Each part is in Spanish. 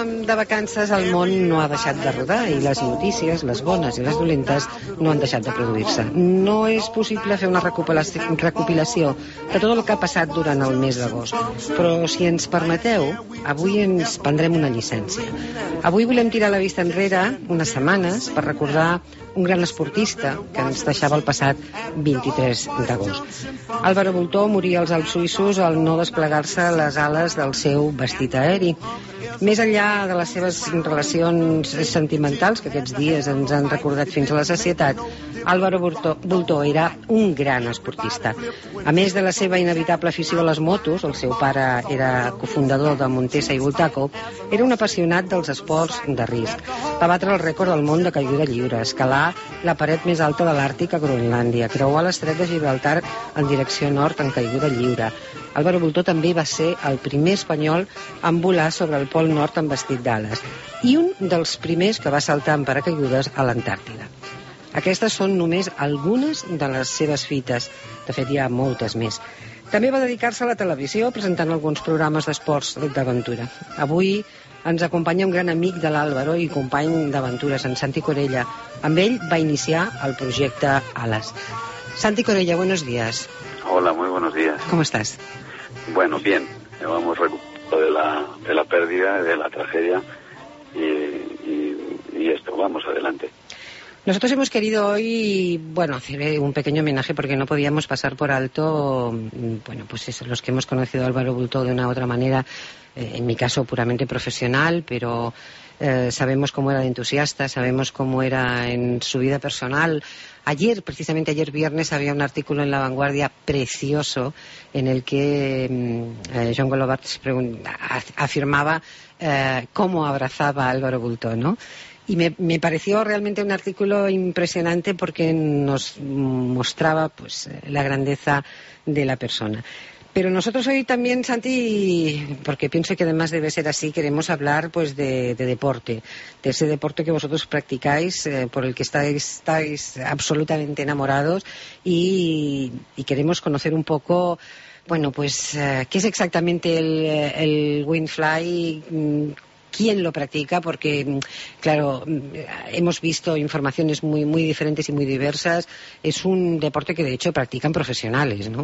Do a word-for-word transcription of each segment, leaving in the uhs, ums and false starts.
de vacances el món no ha deixat de rodar i les notícies, les bones i les dolentes, no han deixat de produir-se. No és possible fer una recopilació, recopilació de tot el que ha passat durant el mes d'agost, però si ens permeteu, avui ens prendrem una llicència. Avui volem tirar la vista enrere unes setmanes per recordar un gran esportista que ens deixava el passat vint-i-tres d'agost. Álvaro Bultó moria als Alps suïssos al no desplegar-se les ales del seu vestit aeri. Més enllà de les seves relacions sentimentals, que aquests dies ens han recordat fins a la sacietat, Álvaro Bultó era un gran esportista. A més de la seva inevitable afició a les motos, el seu pare era cofundador de Montesa i Bultaco, era un apassionat dels esports de risc. Va batre el rècord del món de caiguda lliure, escalar la paret més alta de l'Àrtic a Groenlàndia, creuar l'estret de Gibraltar en direcció nord en caiguda lliure. Álvaro Bultó també va ser el primer espanyol en volar sobre el Pol Nord en vestit d'ales i un dels primers que va saltar en paracaigudes a l'Antàrtida. Aquestes són només algunes de les seves fites. De fet, hi ha moltes més. També va dedicar-se a la televisió presentant alguns programes d'esports d'aventura. Avui ens acompanya un gran amic de l'Álvaro i company d'aventures, en Santi Corella. Amb ell va iniciar el projecte Alas. Santi Corella, buenos días. Hola, muy buenos días. ¿Cómo estás? Bueno, bien. Vamos recuperando de la, de la pérdida, de la tragedia y, y, y esto, vamos adelante. Nosotros hemos querido hoy, bueno, hacer un pequeño homenaje porque no podíamos pasar por alto, bueno, pues eso, los que hemos conocido a Álvaro Bultó de una u otra manera, eh, en mi caso puramente profesional, pero eh, sabemos cómo era de entusiasta, sabemos cómo era en su vida personal. Ayer, precisamente ayer viernes, había un artículo en La Vanguardia precioso en el que eh, John Golobart afirmaba eh, cómo abrazaba a Álvaro Bultó, ¿no? Y me, me pareció realmente un artículo impresionante porque nos mostraba pues la grandeza de la persona. Pero nosotros hoy también, Santi, porque pienso que además debe ser así, queremos hablar pues de, de deporte, de ese deporte que vosotros practicáis, eh, por el que estáis, estáis absolutamente enamorados y, y queremos conocer un poco, bueno, pues eh, qué es exactamente el, el Wingfly, quién lo practica, porque, claro, hemos visto informaciones muy, muy diferentes y muy diversas. Es un deporte que de hecho practican profesionales, ¿no?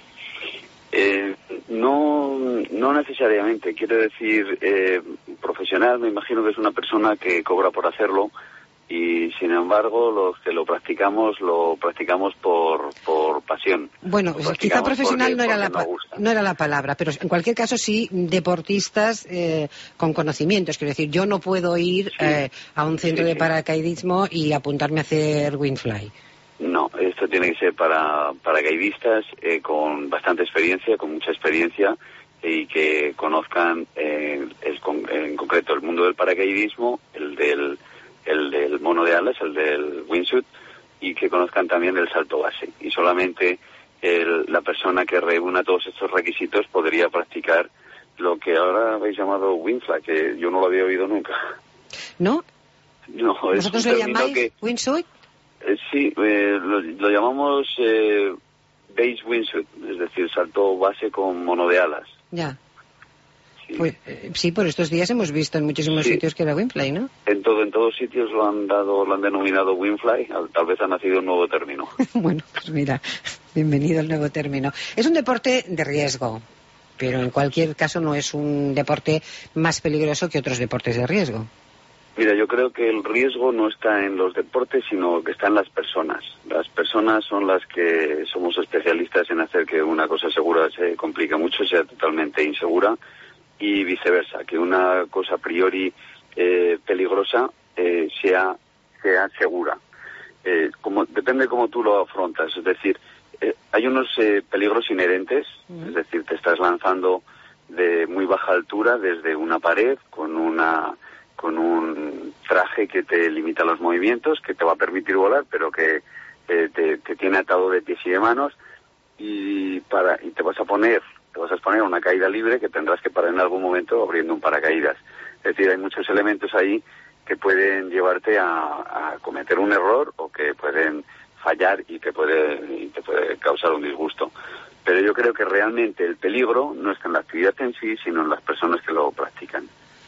Eh, no, no necesariamente. Quiero decir, eh, profesional, me imagino que es una persona que cobra por hacerlo y, sin embargo, los que lo practicamos, lo practicamos por, por pasión. Bueno, quizá profesional porque, no, era la nos gusta. no era la palabra, pero en cualquier caso sí deportistas eh, con conocimientos. Quiero decir, yo no puedo ir sí. eh, a un centro sí, de paracaidismo sí. y apuntarme a hacer Wingfly. No, esto tiene que ser para paracaidistas eh, con bastante experiencia, con mucha experiencia y que conozcan eh, el, en concreto el mundo del paracaidismo, el del, el del mono de alas, el del wingsuit, y que conozcan también el salto base. Y solamente el, la persona que reúna todos estos requisitos podría practicar lo que ahora habéis llamado Wingfly, que yo no lo había oído nunca. ¿No? No, es ¿Vosotros un lo término llamáis que... wingsuit? Eh, sí, eh, lo, lo llamamos eh, base wingsuit, es decir, salto base con mono de alas. Ya. Sí. Pues, eh, sí, por estos días hemos visto en muchísimos sí. sitios que era Wingfly, ¿no? En todo, en todos sitios lo han dado, lo han denominado Wingfly. Tal vez ha nacido un nuevo término. Bueno, pues mira, bienvenido al nuevo término. Es un deporte de riesgo, pero en cualquier caso no es un deporte más peligroso que otros deportes de riesgo. Mira, yo creo que el riesgo no está en los deportes, sino que está en las personas. Las personas son las que somos especialistas en hacer que una cosa segura se complique mucho, sea totalmente insegura, y viceversa, que una cosa a priori eh, peligrosa eh, sea, sea segura. Eh, como, depende cómo tú lo afrontas, es decir, eh, hay unos eh, peligros inherentes, mm. es decir, te estás lanzando de muy baja altura desde una pared con una... con un traje que te limita los movimientos, que te va a permitir volar, pero que eh, te, te tiene atado de pies y de manos, y para y te vas a poner te vas a exponer a una caída libre que tendrás que parar en algún momento abriendo un paracaídas. Es decir, hay muchos elementos ahí que pueden llevarte a, a cometer un error o que pueden fallar y te puede, y te puede causar un disgusto. Pero yo creo que realmente el peligro no está en la actividad en sí, sino en las personas que lo practican.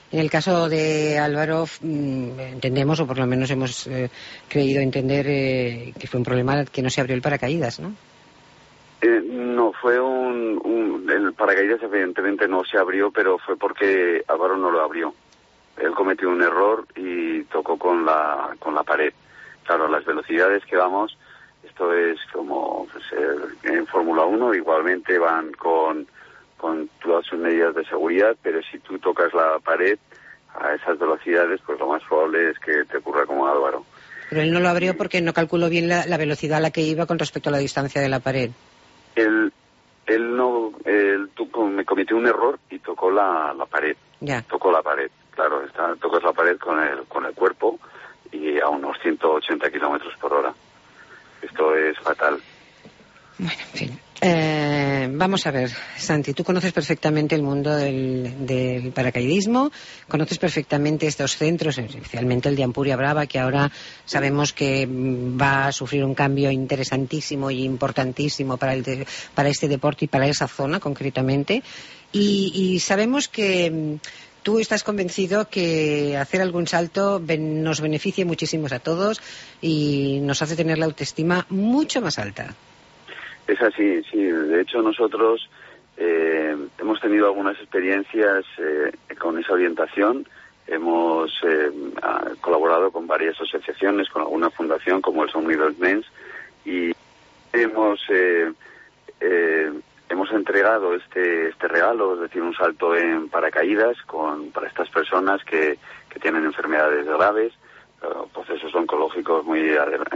En el caso de Álvaro, mmm, entendemos, o por lo menos hemos eh, creído entender eh, que fue un problema que no se abrió el paracaídas, ¿no? Eh, no, fue un, un... El paracaídas evidentemente no se abrió, pero fue porque Álvaro no lo abrió. Él cometió un error y tocó con la, con la pared. Claro, las velocidades que vamos, esto es como pues, en Fórmula uno, igualmente van con... con todas sus medidas de seguridad, pero si tú tocas la pared a esas velocidades, pues lo más probable es que te ocurra como a Álvaro. Pero él no lo abrió porque no calculó bien la, la velocidad a la que iba con respecto a la distancia de la pared. Él, él no, él tocó, me cometió un error y tocó la, la pared. Ya. Tocó la pared, claro, está, tocas la pared con el, con el cuerpo y a unos ciento ochenta kilómetros por hora. Esto es fatal. Bueno, en fin. Eh, vamos a ver, Santi, tú conoces perfectamente el mundo del, del paracaidismo, conoces perfectamente estos centros, especialmente el de Ampuria Brava, que ahora sabemos que va a sufrir un cambio interesantísimo y importantísimo para, el de, para este deporte y para esa zona concretamente. Y, y sabemos que tú estás convencido que hacer algún salto nos beneficia muchísimo a todos y nos hace tener la autoestima mucho más alta. Es así, sí. De hecho, nosotros eh, hemos tenido algunas experiencias eh, con esa orientación. Hemos eh, colaborado con varias asociaciones, con alguna fundación como el Somnidos Mens, y hemos eh, eh, hemos entregado este este regalo, es decir, un salto en paracaídas con para estas personas que, que tienen enfermedades graves, eh, procesos oncológicos muy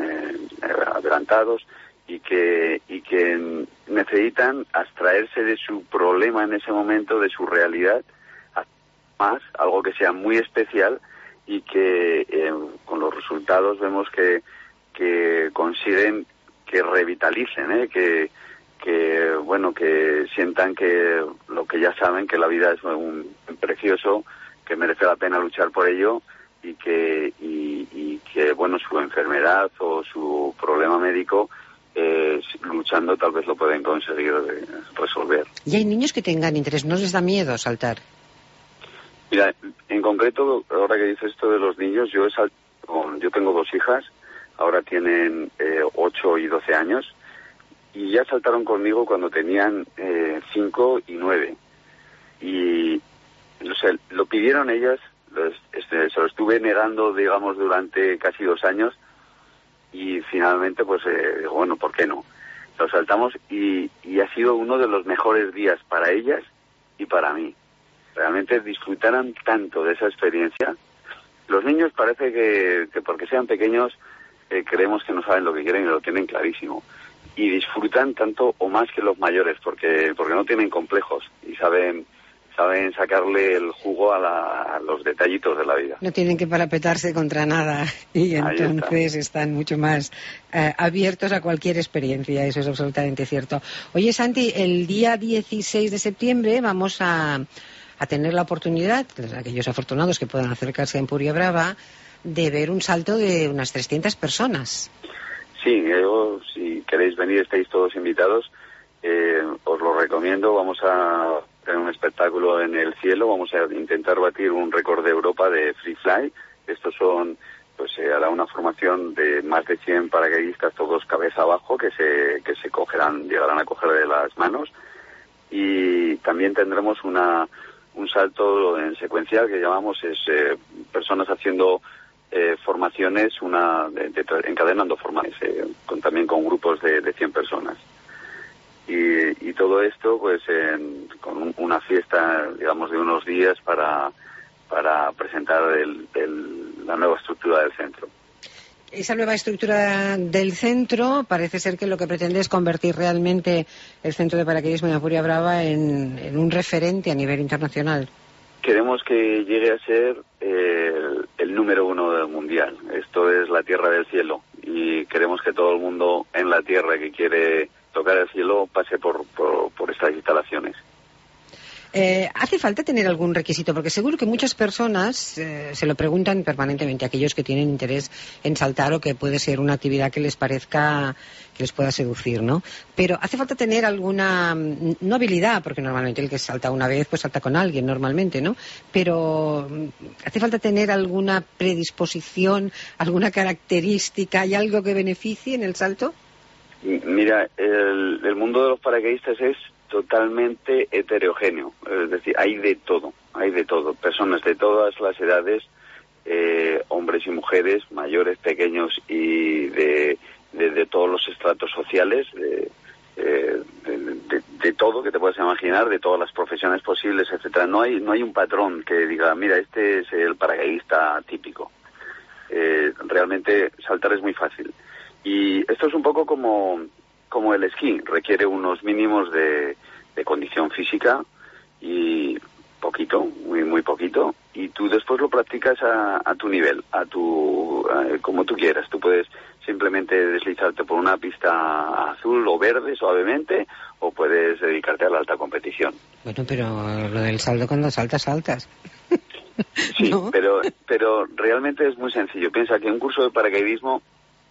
adelantados, y que y que necesitan abstraerse de su problema en ese momento, de su realidad, más algo que sea muy especial y que eh, con los resultados vemos que que consiguen que revitalicen, ¿eh? que que bueno que sientan que lo que ya saben, que la vida es un precioso, que merece la pena luchar por ello y que y, y que bueno su enfermedad o su problema médico Eh, luchando tal vez lo pueden conseguir eh, resolver. ¿Y hay niños que tengan interés? ¿No les da miedo saltar? Mira, en concreto, ahora que dices esto de los niños, yo he saltado, yo tengo dos hijas, ahora tienen eh, ocho y doce años, y ya saltaron conmigo cuando tenían eh, cinco y nueve. Y o sea, lo pidieron ellas, los, este, se lo estuve negando, digamos, durante casi dos años, y finalmente pues eh, digo, bueno, ¿por qué no? Lo saltamos y, y ha sido uno de los mejores días para ellas y para mí. Realmente disfrutaron tanto de esa experiencia. Los niños parece que, que porque sean pequeños eh, creemos que no saben lo que quieren y lo tienen clarísimo. Y disfrutan tanto o más que los mayores porque porque no tienen complejos y saben saben sacarle el jugo a, la, a los detallitos de la vida. No tienen que parapetarse contra nada y entonces está. Están mucho más eh, abiertos a cualquier experiencia, eso es absolutamente cierto. Oye, Santi, el día dieciséis de septiembre vamos a, a tener la oportunidad, aquellos afortunados que puedan acercarse a Ampuria Brava, de ver un salto de unas trescientas personas. Sí, yo, si queréis venir, estáis todos invitados, eh, os lo recomiendo. Vamos a tener un espectáculo en el cielo, vamos a intentar batir un récord de Europa de free fly. Estos son, pues se hará una formación de más de cien paracaidistas, todos cabeza abajo, que se que se cogerán, llegarán a coger de las manos, y también tendremos una un salto en secuencial que llamamos es eh, personas haciendo eh, formaciones, una de, de, encadenando formaciones, eh, con, también con grupos de, de cien personas. Y, y todo esto pues en, con un, una fiesta, digamos, de unos días para para presentar el, el, la nueva estructura del centro. Esa nueva estructura del centro parece ser que lo que pretende es convertir realmente el centro de paracaidismo de Ampuria Brava en, en un referente a nivel internacional. Queremos que llegue a ser eh, el, el número uno del mundial. Esto es la tierra del cielo y queremos que todo el mundo en la tierra que quiere tocar el cielo pase por, por, por estas instalaciones. Eh, ¿Hace falta tener algún requisito? Porque seguro que muchas personas eh, se lo preguntan permanentemente, aquellos que tienen interés en saltar o que puede ser una actividad que les parezca, que les pueda seducir, ¿no? Pero ¿hace falta tener alguna, no habilidad, porque normalmente el que salta una vez, pues salta con alguien normalmente, ¿no? Pero ¿hace falta tener alguna predisposición, alguna característica, hay algo que beneficie en el salto? Mira, el, el mundo de los paracaidistas es totalmente heterogéneo, es decir, hay de todo, hay de todo, personas de todas las edades, eh, hombres y mujeres, mayores, pequeños y de, de, de todos los estratos sociales, de, eh, de, de, de todo que te puedas imaginar, de todas las profesiones posibles, etcétera. No hay, no hay un patrón que diga, mira, este es el paracaidista típico. Eh, realmente saltar es muy fácil. Y esto es un poco como, como el esquí, requiere unos mínimos de, de condición física y poquito, muy muy poquito, y tú después lo practicas a, a tu nivel, a tu a, como tú quieras. Tú puedes simplemente deslizarte por una pista azul o verde suavemente, o puedes dedicarte a la alta competición. Bueno, pero lo del salto, cuando saltas, saltas. Sí, ¿no? pero, pero realmente es muy sencillo. Piensa que un curso de paracaidismo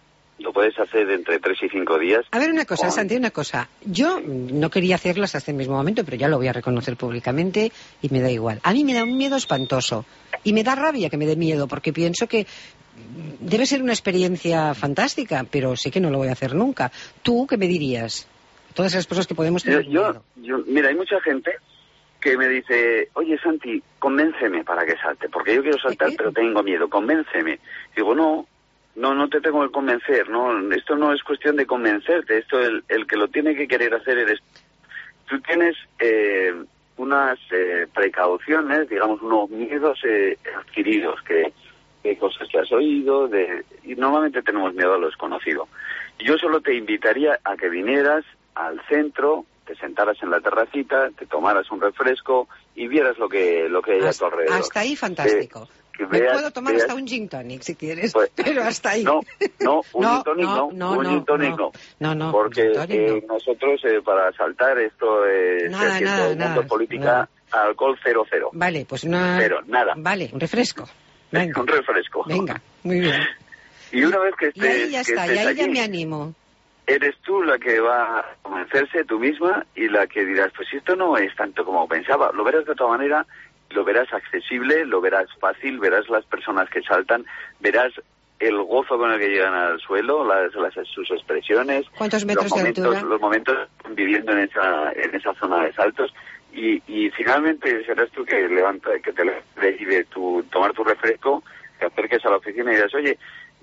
lo puedes hacer entre tres y cinco días. A ver, una cosa, con... Santi, una cosa. Yo no quería hacerlas hasta el mismo momento, pero ya lo voy a reconocer públicamente y me da igual. A mí me da un miedo espantoso. Y me da rabia que me dé miedo, porque pienso que debe ser una experiencia fantástica, pero sé que no lo voy a hacer nunca. ¿Tú qué me dirías? Todas esas cosas que podemos tener yo, miedo. Yo, mira, hay mucha gente que me dice, oye, Santi, convénceme para que salte, porque yo quiero saltar, ¿Eh? pero tengo miedo, convénceme. Digo, no. No, no te tengo que convencer, no, esto no es cuestión de convencerte, esto el, el que lo tiene que querer hacer eres tú. Tienes eh, unas eh, precauciones, digamos, unos miedos eh, adquiridos, que, que cosas que has oído, de, y normalmente tenemos miedo a lo desconocido. Y yo solo te invitaría a que vinieras al centro, te sentaras en la terracita, te tomaras un refresco y vieras lo que, lo que hay hasta, a tu alrededor. Hasta ahí fantástico. Eh, Me veas, puedo tomar veas, hasta un gin tonic si quieres, pues, pero hasta ahí. No, no, un no, gin tonic no, no, un no, gin tonic no, no, no, porque tonic eh, no. nosotros eh, para saltar esto es nada, haciendo nada, mundo nada, política, nada. Alcohol cero cero. Vale, pues una... Cero, nada. Vale, un refresco. Venga. Un refresco. Venga, muy bien. Y una vez que estés, y ahí ya que está, estés y ahí allí, ya me animo. Eres tú la que va a convencerse tú misma y la que dirás, pues esto no es tanto como pensaba. Lo verás de otra manera, lo verás accesible, lo verás fácil, verás las personas que saltan, verás el gozo con el que llegan al suelo, las, las sus expresiones, ¿cuántos metros los momentos, de altura? los momentos viviendo en esa en esa zona de saltos y, y finalmente serás tú que levanta, que te levantes y de tu, tomar tu refresco, te acerques a la oficina y digas, oye,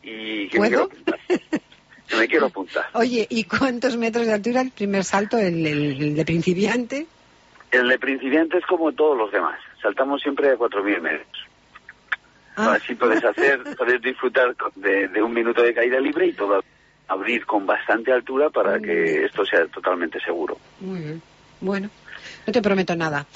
y que me quiero apuntar. Que me quiero apuntar. Oye, ¿y cuántos metros de altura el primer salto, el, el, el de principiante? El de principiante es como todos los demás. Saltamos siempre de cuatro mil metros. Ah. Así puedes hacer, puedes disfrutar de, de un minuto de caída libre y todo abrir con bastante altura para Muy que bien. esto sea totalmente seguro. Muy bien. Bueno, no te prometo nada.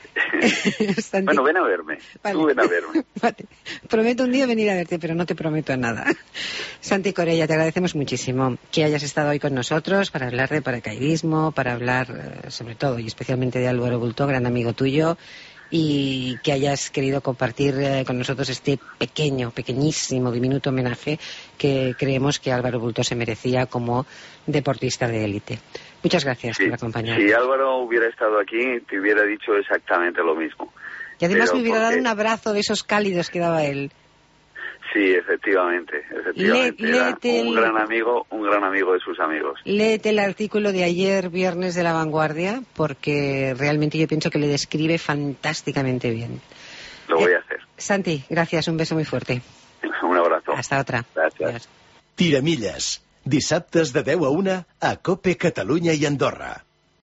Bueno, ven a verme. Vale. Tú ven a verme. Vale. Prometo un día venir a verte, pero no te prometo nada. Santi Corella, te agradecemos muchísimo que hayas estado hoy con nosotros para hablar de paracaidismo, para hablar eh, sobre todo y especialmente de Álvaro Bultó, gran amigo tuyo, y que hayas querido compartir eh, con nosotros este pequeño, pequeñísimo, diminuto homenaje que creemos que Álvaro Bultó se merecía como deportista de élite. Muchas gracias sí, por acompañarnos. Si Álvaro hubiera estado aquí, te hubiera dicho exactamente lo mismo. Y además Pero me hubiera porque... dado un abrazo de esos cálidos que daba él. Sí, efectivamente, efectivamente. Le, Era léete un el, gran amigo, un gran amigo de sus amigos. Léete el artículo de ayer, viernes, de La Vanguardia, porque realmente yo pienso que le describe fantásticamente bien. Lo voy a hacer. Santi, gracias, un beso muy fuerte. Un abrazo. Hasta otra. Gràcies. Adiós. Tiramilles, dissabtes de deu a una a COPE Catalunya i Andorra.